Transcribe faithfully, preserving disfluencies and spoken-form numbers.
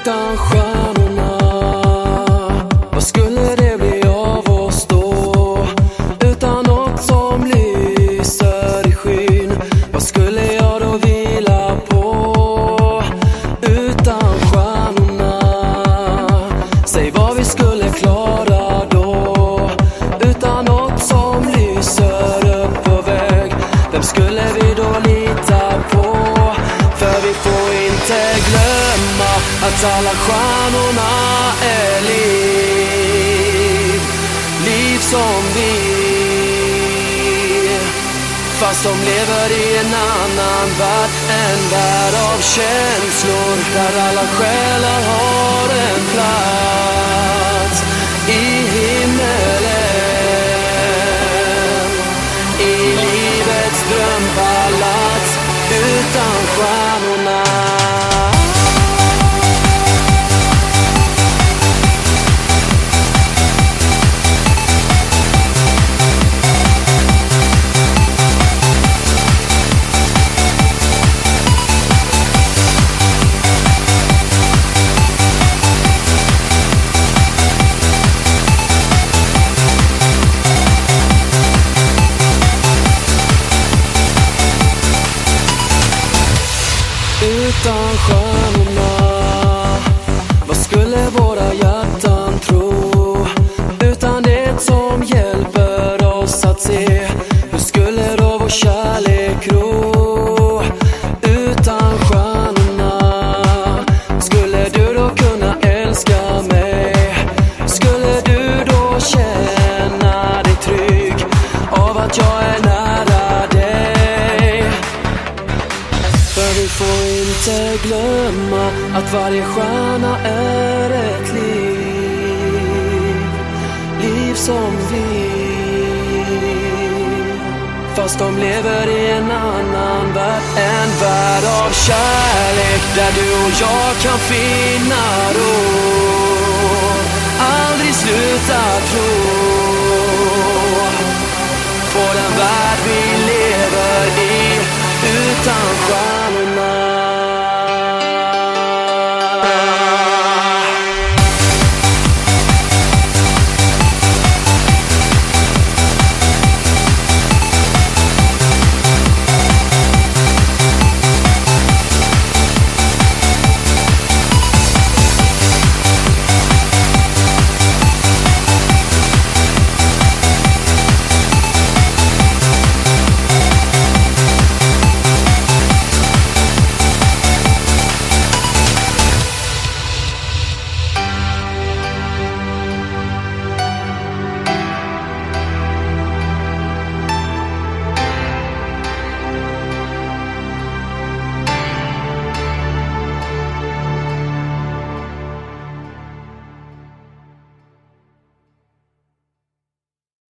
Utan stjärnorna, vad skulle det bli av oss då? Utan något som lyser i skyn, vad skulle jag då vila på? Utan stjärnorna, säg vad vi skulle klara då. Utan något som lyser upp på väg, vem skulle vi då lita på? För vi får inte glömma att alla stjärnorna är liv, liv som vi. Fast de lever i en annan värld, en värld av känslor, där alla själar har en plats i himmelen, i livets drömpalats. Utan stjärnorna, utan stjärnorna, vad skulle våra hjärtan tro? Utan det som hjälper oss att se, hur skulle då vår kärlek gro? Utan stjärnorna, skulle du då kunna älska mig? Skulle du då känna dig trygg av att jag är nära dig? För vi får inte glömma att varje stjärna är ett liv, liv som vi. Fast de lever i en annan värld, en värld av kärlek, där du och jag kan finna ro, aldrig sluta tro på den värld vi lever i. Utan